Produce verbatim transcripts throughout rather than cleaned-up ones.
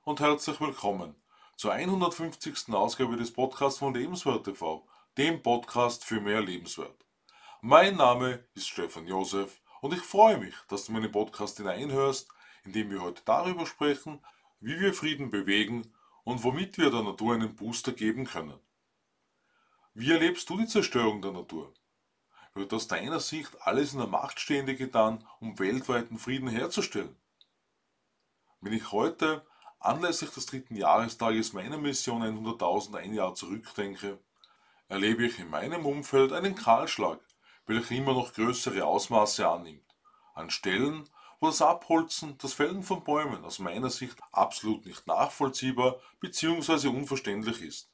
und herzlich willkommen zur hundertfünfzigsten Ausgabe des Podcasts von Lebenswert T V, dem Podcast für mehr Lebenswert. Mein Name ist Stefan Josef und ich freue mich, dass du meinen Podcast hineinhörst, in dem wir heute darüber sprechen, wie wir Frieden bewegen und womit wir der Natur einen Booster geben können. Wie erlebst du die Zerstörung der Natur? Wird aus deiner Sicht alles in der Macht Stehende getan, um weltweiten Frieden herzustellen? Wenn ich heute anlässlich des dritten Jahrestages meiner Mission hunderttausend ein Jahr zurückdenke, erlebe ich in meinem Umfeld einen Kahlschlag, welcher immer noch größere Ausmaße annimmt. An Stellen, wo das Abholzen, das Fällen von Bäumen aus meiner Sicht absolut nicht nachvollziehbar bzw. unverständlich ist.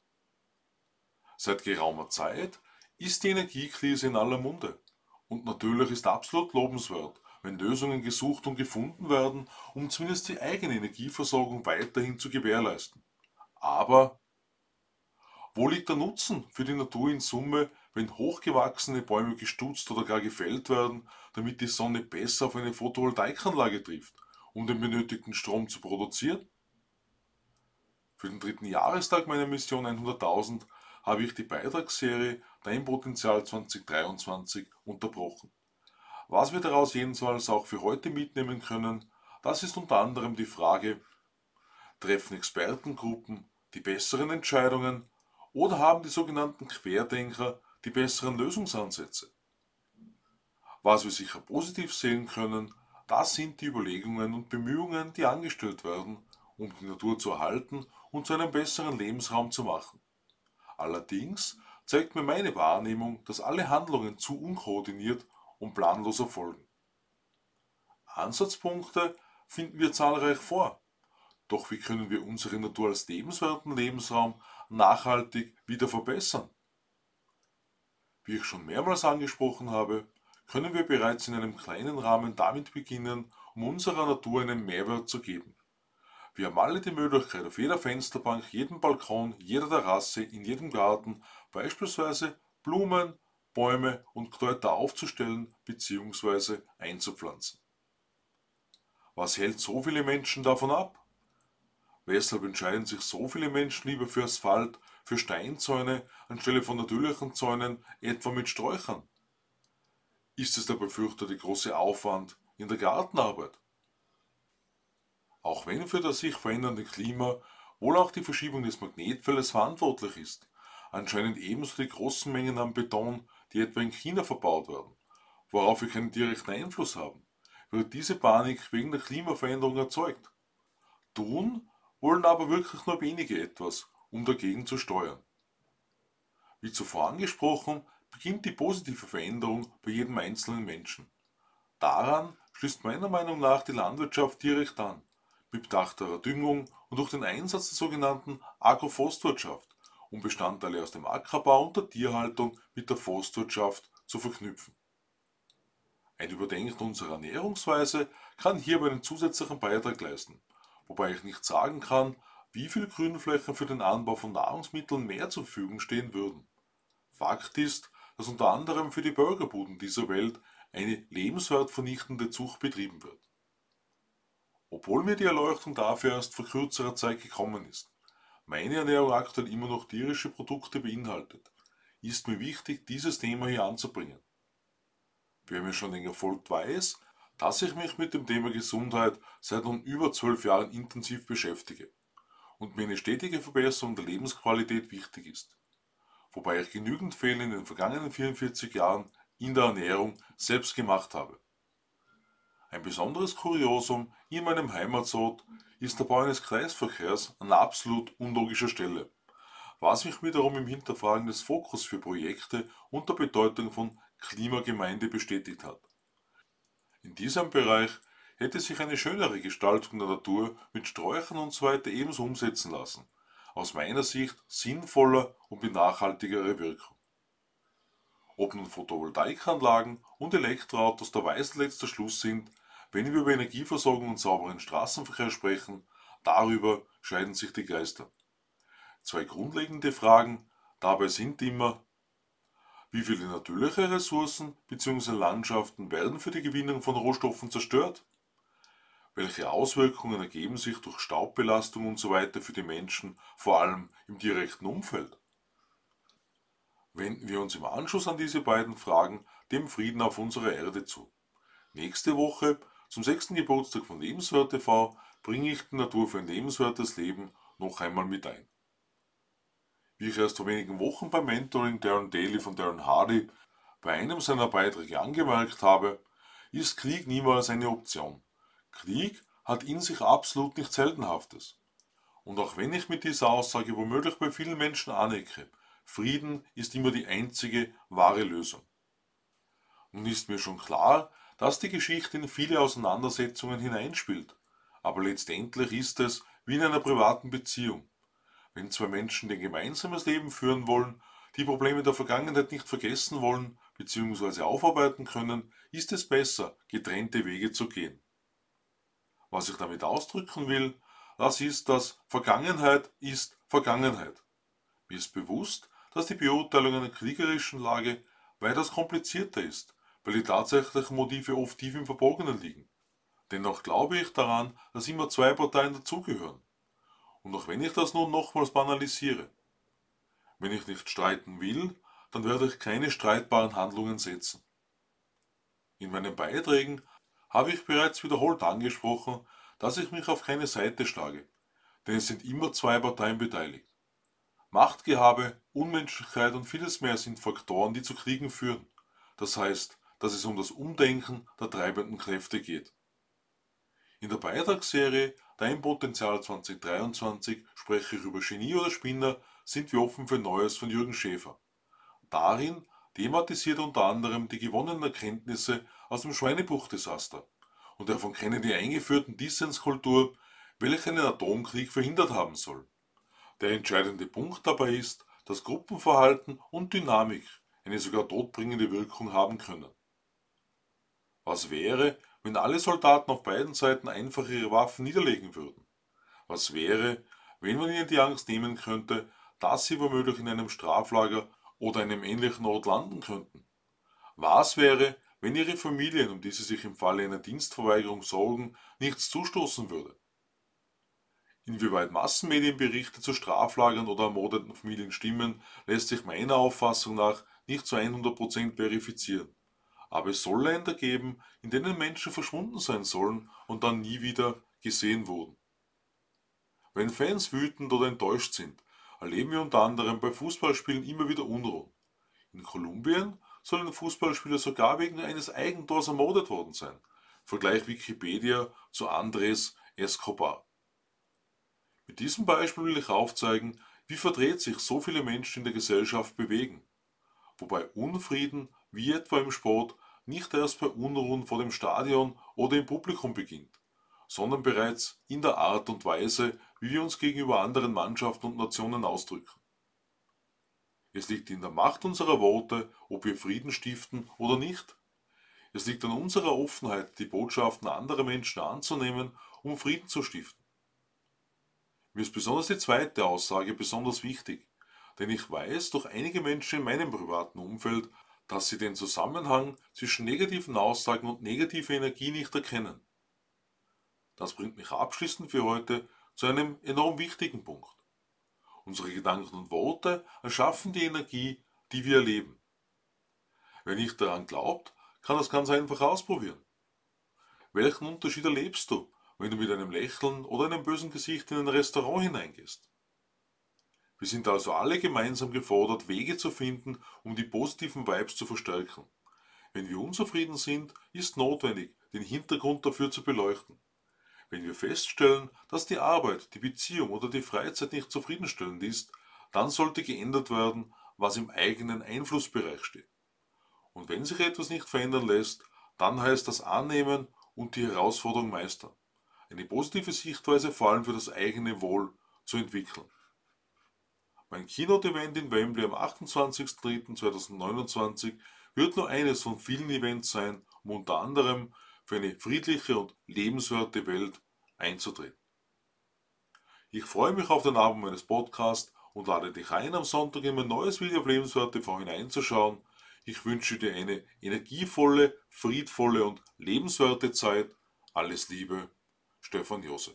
Seit geraumer Zeit ist die Energiekrise in aller Munde. Und natürlich ist absolut lobenswert, wenn Lösungen gesucht und gefunden werden, um zumindest die eigene Energieversorgung weiterhin zu gewährleisten. Aber wo liegt der Nutzen für die Natur in Summe, wenn hochgewachsene Bäume gestutzt oder gar gefällt werden, damit die Sonne besser auf eine Photovoltaikanlage trifft, um den benötigten Strom zu produzieren? Für den dritten Jahrestag meiner Mission hunderttausend habe ich die Beitragsserie Dein Potenzial zweitausenddreiundzwanzig unterbrochen. Was wir daraus jedenfalls auch für heute mitnehmen können, das ist unter anderem die Frage: Treffen Expertengruppen die besseren Entscheidungen oder haben die sogenannten Querdenker die besseren Lösungsansätze? Was wir sicher positiv sehen können, das sind die Überlegungen und Bemühungen, die angestellt werden, um die Natur zu erhalten und zu einem besseren Lebensraum zu machen. Allerdings zeigt mir meine Wahrnehmung, dass alle Handlungen zu unkoordiniert und planlos erfolgen. Ansatzpunkte finden wir zahlreich vor. Doch wie können wir unsere Natur als lebenswerten Lebensraum nachhaltig wieder verbessern? Wie ich schon mehrmals angesprochen habe, können wir bereits in einem kleinen Rahmen damit beginnen, um unserer Natur einen Mehrwert zu geben. Wir haben alle die Möglichkeit, auf jeder Fensterbank, jedem Balkon, jeder Terrasse, in jedem Garten beispielsweise Blumen, Bäume und Kräuter aufzustellen bzw. einzupflanzen. Was hält so viele Menschen davon ab? Weshalb entscheiden sich so viele Menschen lieber für Asphalt, für Steinzäune anstelle von natürlichen Zäunen, etwa mit Sträuchern? Ist es der befürchtete große Aufwand in der Gartenarbeit? Auch wenn für das sich verändernde Klima wohl auch die Verschiebung des Magnetfeldes verantwortlich ist, anscheinend ebenso die großen Mengen an Beton, die etwa in China verbaut werden, worauf wir keinen direkten Einfluss haben, wird diese Panik wegen der Klimaveränderung erzeugt. Tun wollen aber wirklich nur wenige etwas, um dagegen zu steuern. Wie zuvor angesprochen, beginnt die positive Veränderung bei jedem einzelnen Menschen. Daran schließt meiner Meinung nach die Landwirtschaft direkt an, mit bedachterer Düngung und durch den Einsatz der sogenannten Agroforstwirtschaft, um Bestandteile aus dem Ackerbau und der Tierhaltung mit der Forstwirtschaft zu verknüpfen. Ein Überdenken unserer Ernährungsweise kann hierbei einen zusätzlichen Beitrag leisten, wobei ich nicht sagen kann, wie viel Grünflächen für den Anbau von Nahrungsmitteln mehr zur Verfügung stehen würden. Fakt ist, dass unter anderem für die Burgerbuden dieser Welt eine lebenswertvernichtende Zucht betrieben wird. Obwohl mir die Erleuchtung dafür erst vor kürzerer Zeit gekommen ist, meine Ernährung aktuell immer noch tierische Produkte beinhaltet, ist mir wichtig, dieses Thema hier anzubringen. Wer mir schon länger folgt, weiß, dass ich mich mit dem Thema Gesundheit seit nun über zwölf Jahren intensiv beschäftige und mir eine stetige Verbesserung der Lebensqualität wichtig ist, wobei ich genügend Fehler in den vergangenen vierundvierzig Jahren in der Ernährung selbst gemacht habe. Ein besonderes Kuriosum in meinem Heimatort ist der Bau eines Kreisverkehrs an absolut unlogischer Stelle, was mich wiederum im Hinterfragen des Fokus für Projekte und der Bedeutung von Klimagemeinde bestätigt hat. In diesem Bereich hätte sich eine schönere Gestaltung der Natur mit Sträuchern usw. ebenso umsetzen lassen, aus meiner Sicht sinnvoller und mit nachhaltigerer Wirkung. Ob nun Photovoltaikanlagen und Elektroautos der Weisheit letzter Schluss sind, wenn wir über Energieversorgung und sauberen Straßenverkehr sprechen, darüber scheiden sich die Geister. Zwei grundlegende Fragen dabei sind immer: Wie viele natürliche Ressourcen bzw. Landschaften werden für die Gewinnung von Rohstoffen zerstört? Welche Auswirkungen ergeben sich durch Staubbelastung und so weiter für die Menschen, vor allem im direkten Umfeld? Wenden wir uns im Anschluss an diese beiden Fragen dem Frieden auf unserer Erde zu. Nächste Woche, zum sechsten Geburtstag von Lebenswert T V, bringe ich die Natur für ein lebenswertes Leben noch einmal mit ein. Wie ich erst vor wenigen Wochen beim Mentoring Darren Daily von Darren Hardy bei einem seiner Beiträge angemerkt habe, ist Krieg niemals eine Option. Krieg hat in sich absolut nichts Heldenhaftes. Und auch wenn ich mit dieser Aussage womöglich bei vielen Menschen anecke, Frieden ist immer die einzige wahre Lösung. Nun ist mir schon klar, dass die Geschichte in viele Auseinandersetzungen hineinspielt. Aber letztendlich ist es wie in einer privaten Beziehung. Wenn zwei Menschen ein gemeinsames Leben führen wollen, die Probleme der Vergangenheit nicht vergessen wollen bzw. aufarbeiten können, ist es besser, getrennte Wege zu gehen. Was ich damit ausdrücken will, das ist, dass Vergangenheit ist Vergangenheit. Mir ist bewusst, dass die Beurteilung einer kriegerischen Lage weitaus komplizierter ist, weil die tatsächlichen Motive oft tief im Verborgenen liegen. Dennoch glaube ich daran, dass immer zwei Parteien dazugehören. Und auch wenn ich das nun nochmals banalisiere, wenn ich nicht streiten will, dann werde ich keine streitbaren Handlungen setzen. In meinen Beiträgen habe ich bereits wiederholt angesprochen, dass ich mich auf keine Seite schlage, denn es sind immer zwei Parteien beteiligt. Machtgehabe, Unmenschlichkeit und vieles mehr sind Faktoren, die zu Kriegen führen. Das heißt, dass es um das Umdenken der treibenden Kräfte geht. In der Beitragsserie Dein Potenzial zwanzig dreiundzwanzig spreche ich über Genie oder Spinner, sind wir offen für Neues von Jürgen Schäfer. Darin thematisiert er unter anderem die gewonnenen Erkenntnisse aus dem Schweinebuch-Desaster und der von Kennedy eingeführten Dissenskultur, welche einen Atomkrieg verhindert haben soll. Der entscheidende Punkt dabei ist, dass Gruppenverhalten und Dynamik eine sogar todbringende Wirkung haben können. Was wäre, wenn alle Soldaten auf beiden Seiten einfach ihre Waffen niederlegen würden? Was wäre, wenn man ihnen die Angst nehmen könnte, dass sie womöglich in einem Straflager oder einem ähnlichen Ort landen könnten? Was wäre, wenn ihre Familien, um die sie sich im Falle einer Dienstverweigerung sorgen, nichts zustoßen würde? Inwieweit Massenmedienberichte zu Straflagern oder ermordeten Familien stimmen, lässt sich meiner Auffassung nach nicht zu hundert Prozent verifizieren. Aber es soll Länder geben, in denen Menschen verschwunden sein sollen und dann nie wieder gesehen wurden. Wenn Fans wütend oder enttäuscht sind, erleben wir unter anderem bei Fußballspielen immer wieder Unruhen. In Kolumbien soll ein Fußballspieler sogar wegen eines Eigentors ermordet worden sein. Vergleich Wikipedia zu Andrés Escobar. Mit diesem Beispiel will ich aufzeigen, wie verdreht sich so viele Menschen in der Gesellschaft bewegen. Wobei Unfrieden, wie etwa im Sport, nicht erst bei Unruhen vor dem Stadion oder im Publikum beginnt, sondern bereits in der Art und Weise, wie wir uns gegenüber anderen Mannschaften und Nationen ausdrücken. Es liegt in der Macht unserer Worte, ob wir Frieden stiften oder nicht. Es liegt an unserer Offenheit, die Botschaften anderer Menschen anzunehmen, um Frieden zu stiften. Mir ist besonders die zweite Aussage besonders wichtig, denn ich weiß durch einige Menschen in meinem privaten Umfeld, dass sie den Zusammenhang zwischen negativen Aussagen und negativer Energie nicht erkennen. Das bringt mich abschließend für heute zu einem enorm wichtigen Punkt. Unsere Gedanken und Worte erschaffen die Energie, die wir erleben. Wer nicht daran glaubt, kann das ganz einfach ausprobieren. Welchen Unterschied erlebst du, wenn du mit einem Lächeln oder einem bösen Gesicht in ein Restaurant hineingehst? Wir sind also alle gemeinsam gefordert, Wege zu finden, um die positiven Vibes zu verstärken. Wenn wir unzufrieden sind, ist notwendig, den Hintergrund dafür zu beleuchten. Wenn wir feststellen, dass die Arbeit, die Beziehung oder die Freizeit nicht zufriedenstellend ist, dann sollte geändert werden, was im eigenen Einflussbereich steht. Und wenn sich etwas nicht verändern lässt, dann heißt das annehmen und die Herausforderung meistern. Eine positive Sichtweise vor allem für das eigene Wohl zu entwickeln. Mein Keynote-Event in Wembley am achtundzwanzigsten dritten zweitausendneunundzwanzig wird nur eines von vielen Events sein, um unter anderem für eine friedliche und lebenswerte Welt einzutreten. Ich freue mich auf den Abend meines Podcasts und lade dich ein, am Sonntag in mein neues Video auf Lebenswert T V hineinzuschauen. Ich wünsche dir eine energievolle, friedvolle und lebenswerte Zeit. Alles Liebe, Stefan Josef.